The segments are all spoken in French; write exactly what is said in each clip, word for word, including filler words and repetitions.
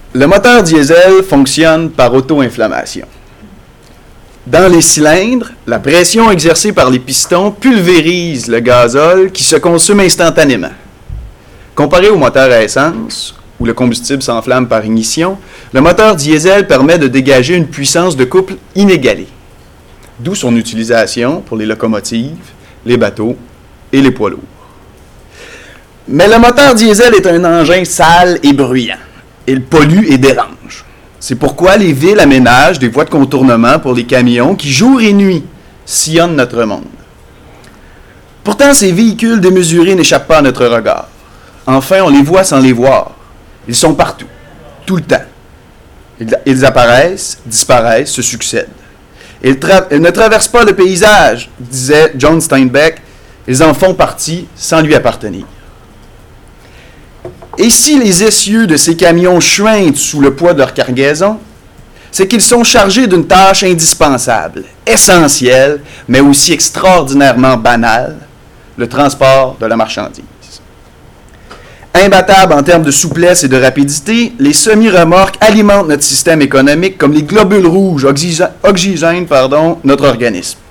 Le moteur diesel fonctionne par auto-inflammation. Dans les cylindres, la pression exercée par les pistons pulvérise le gazole qui se consomme instantanément. Comparé au moteur à essence, où le combustible s'enflamme par ignition, le moteur diesel permet de dégager une puissance de couple inégalée, d'où son utilisation pour les locomotives, les bateaux et les poids lourds. Mais le moteur diesel est un engin sale et bruyant. Il pollue et dérange. C'est pourquoi les villes aménagent des voies de contournement pour les camions qui, jour et nuit, sillonnent notre monde. Pourtant, ces véhicules démesurés n'échappent pas à notre regard. Enfin, on les voit sans les voir. Ils sont partout, tout le temps. Ils, ils apparaissent, disparaissent, se succèdent. Ils, tra- ils ne traversent pas le paysage, disait John Steinbeck. Ils en font partie sans lui appartenir. Et si les essieux de ces camions chuintent sous le poids de leur cargaison, c'est qu'ils sont chargés d'une tâche indispensable, essentielle, mais aussi extraordinairement banale, le transport de la marchandise. Imbattables en termes de souplesse et de rapidité, les semi-remorques alimentent notre système économique comme les globules rouges oxygènent, oxygènent pardon, notre organisme.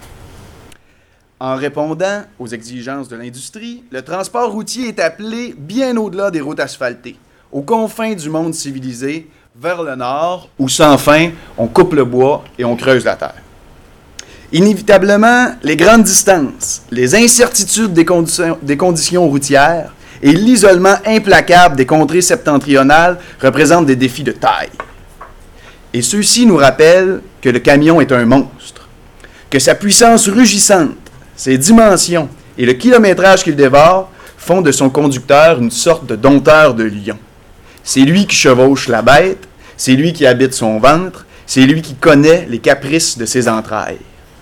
En répondant aux exigences de l'industrie, le transport routier est appelé bien au-delà des routes asphaltées, aux confins du monde civilisé, vers le nord, où sans fin, on coupe le bois et on creuse la terre. Inévitablement, les grandes distances, les incertitudes des conditions, des conditions routières et l'isolement implacable des contrées septentrionales représentent des défis de taille. Et ceux-ci nous rappellent que le camion est un monstre, que sa puissance rugissante, ses dimensions et le kilométrage qu'il dévore font de son conducteur une sorte de dompteur de lion. C'est lui qui chevauche la bête, c'est lui qui habite son ventre, c'est lui qui connaît les caprices de ses entrailles.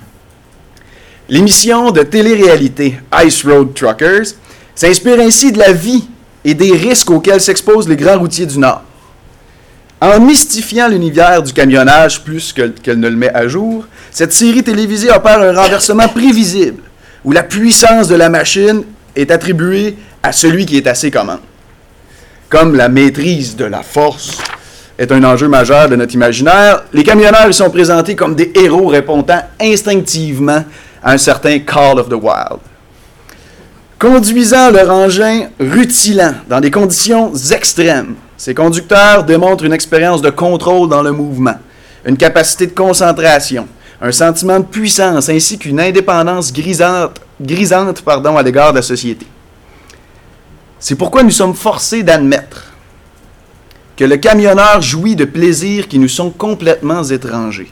L'émission de télé-réalité Ice Road Truckers s'inspire ainsi de la vie et des risques auxquels s'exposent les grands routiers du Nord. En mystifiant l'univers du camionnage plus que, qu'elle ne le met à jour, cette série télévisée opère un renversement prévisible, où la puissance de la machine est attribuée à celui qui est à ses commandes. Comme la maîtrise de la force est un enjeu majeur de notre imaginaire, les camionneurs sont présentés comme des héros répondant instinctivement à un certain Call of the Wild. Conduisant leur engin rutilant dans des conditions extrêmes, ces conducteurs démontrent une expérience de contrôle dans le mouvement, une capacité de concentration, un sentiment de puissance ainsi qu'une indépendance grisante, grisante pardon, à l'égard de la société. C'est pourquoi nous sommes forcés d'admettre que le camionneur jouit de plaisirs qui nous sont complètement étrangers.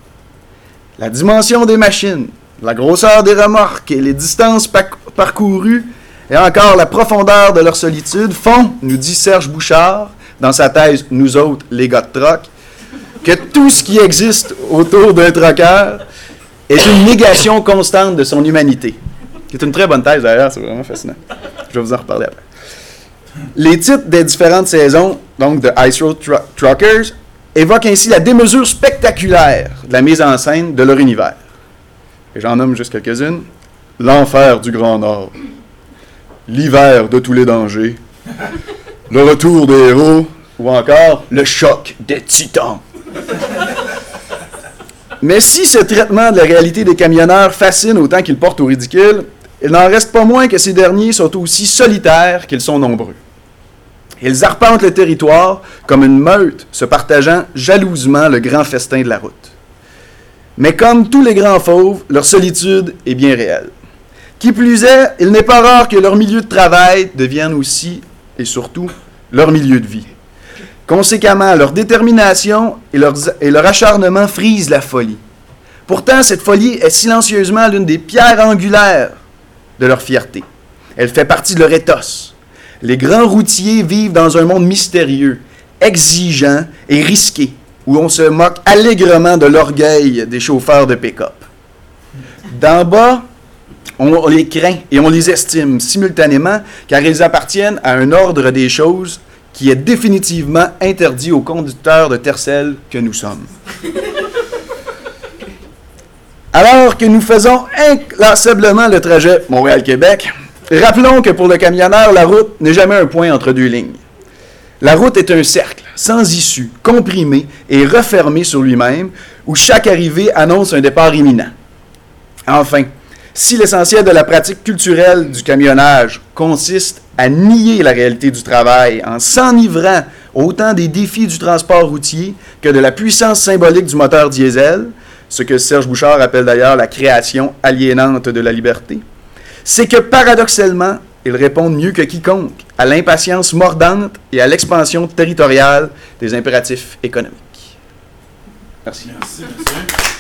La dimension des machines, la grosseur des remorques et les distances pac- parcourues et encore la profondeur de leur solitude font, nous dit Serge Bouchard, dans sa thèse « Nous autres, les gars de troc », que tout ce qui existe autour d'un troqueur est une négation constante de son humanité. C'est une très bonne thèse d'ailleurs, c'est vraiment fascinant. Je vais vous en reparler après. Les titres des différentes saisons, donc de Ice Road Tru- Truckers, évoquent ainsi la démesure spectaculaire de la mise en scène de leur univers. Et j'en nomme juste quelques-unes. L'enfer du Grand Nord, l'hiver de tous les dangers, le retour des héros, ou encore le choc des titans. Mais si ce traitement de la réalité des camionneurs fascine autant qu'il porte au ridicule, il n'en reste pas moins que ces derniers sont aussi solitaires qu'ils sont nombreux. Ils arpentent le territoire comme une meute se partageant jalousement le grand festin de la route. Mais comme tous les grands fauves, leur solitude est bien réelle. Qui plus est, il n'est pas rare que leur milieu de travail devienne aussi, et surtout, leur milieu de vie. Conséquemment, leur détermination et leur, et leur acharnement frisent la folie. Pourtant, cette folie est silencieusement l'une des pierres angulaires de leur fierté. Elle fait partie de leur ethos. Les grands routiers vivent dans un monde mystérieux, exigeant et risqué, où on se moque allègrement de l'orgueil des chauffeurs de pick-up. D'en bas, on les craint et on les estime simultanément car ils appartiennent à un ordre des choses qui est définitivement interdit aux conducteurs de tercel que nous sommes. Alors que nous faisons inlassablement le trajet Montréal-Québec, rappelons que pour le camionneur, la route n'est jamais un point entre deux lignes. La route est un cercle, sans issue, comprimé et refermé sur lui-même, où chaque arrivée annonce un départ imminent. Enfin, si l'essentiel de la pratique culturelle du camionnage consiste à nier la réalité du travail en s'enivrant autant des défis du transport routier que de la puissance symbolique du moteur diesel, ce que Serge Bouchard appelle d'ailleurs la création aliénante de la liberté, c'est que paradoxalement, ils répondent mieux que quiconque à l'impatience mordante et à l'expansion territoriale des impératifs économiques. Merci. Merci, monsieur.